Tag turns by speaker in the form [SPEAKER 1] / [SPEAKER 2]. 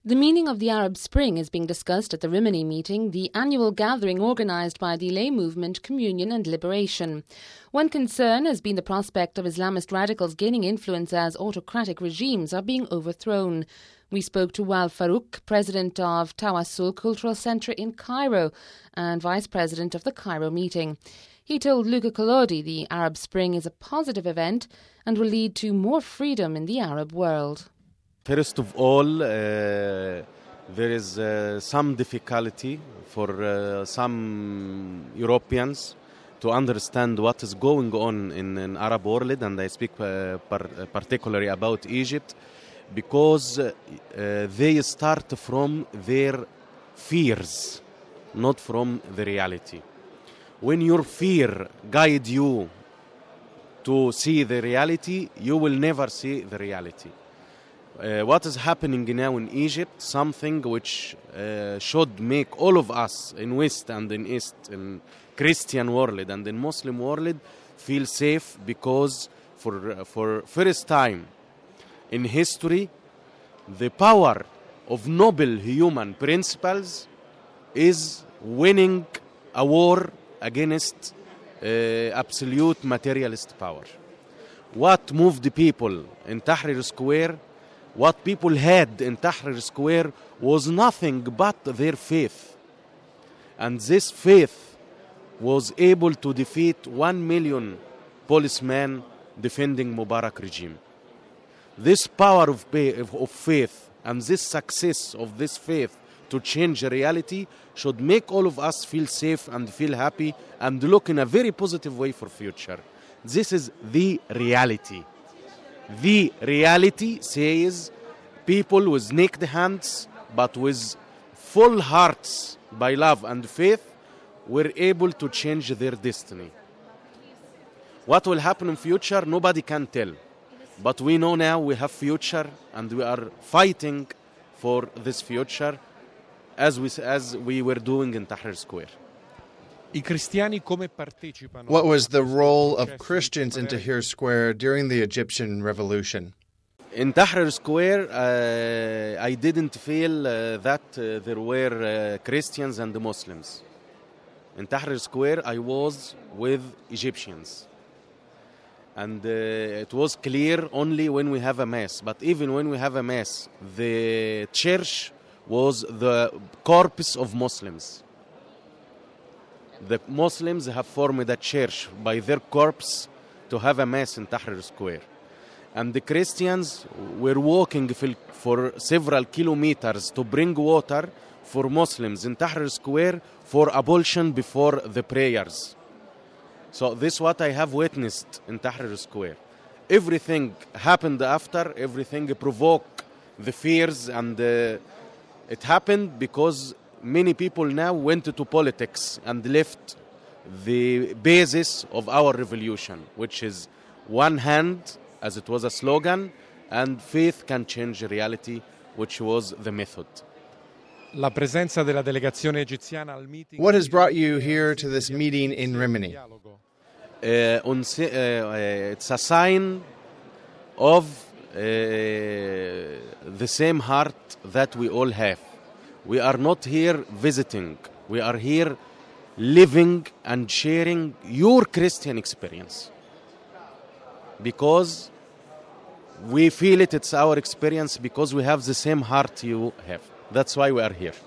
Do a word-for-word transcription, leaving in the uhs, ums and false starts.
[SPEAKER 1] The meaning of the Arab Spring is being discussed at the Rimini meeting, the annual gathering organised by the lay movement Communion and Liberation. One concern has been the prospect of Islamist radicals gaining influence as autocratic regimes are being overthrown. We spoke to Wal Farouk, president of Tawassul Cultural Centre in Cairo and vice president of the Cairo meeting. He told Luca Collodi the Arab Spring is a positive event and will lead to more freedom in the Arab world.
[SPEAKER 2] First of all, uh, there is uh, some difficulty for uh, some Europeans to understand what is going on in, in Arab world, and I speak uh, par- particularly about Egypt, because uh, they start from their fears, not from the reality. When your fear guides you to see the reality, you will never see the reality. Uh, what is happening now in Egypt, something which uh, should make all of us in West and in East, in Christian world and in Muslim world, feel safe, because for for first time in history, the power of noble human principles is winning a war against uh, absolute materialist power. What moved the people in Tahrir Square? What people had in Tahrir Square was nothing but their faith. And this faith was able to defeat one million policemen defending Mubarak regime. This power of, of faith and this success of this faith to change reality should make all of us feel safe and feel happy and look in a very positive way for future. This is the reality. The reality says people with naked hands but with full hearts by love and faith were able to change their destiny. What will happen in future, nobody can tell. But we know now we have future and we are fighting for this future as we, as we were doing in Tahrir Square.
[SPEAKER 3] What was the role of Christians in Tahrir Square during the Egyptian Revolution?
[SPEAKER 2] In Tahrir Square, uh, I didn't feel uh, that uh, there were uh, Christians and Muslims. In Tahrir Square, I was with Egyptians. And uh, it was clear only when we have a mass. But even when we have a mass, the church was the corpus of Muslims. The Muslims have formed a church by their corpse to have a mass in Tahrir Square. And the Christians were walking for several kilometers to bring water for Muslims in Tahrir Square for ablution before the prayers. So this is what I have witnessed in Tahrir Square. Everything happened after, everything provoked the fears, and uh, it happened because many people now went to politics and left the basis of our revolution, which is one hand, as it was a slogan, and faith can change reality, which was the method.
[SPEAKER 3] What has brought you here to this meeting in Rimini?
[SPEAKER 2] Uh, it's a sign of uh, the same heart that we all have. We are not here visiting. We are here living and sharing your Christian experience. Because we feel it, it's our experience, because we have the same heart you have. That's why we are here.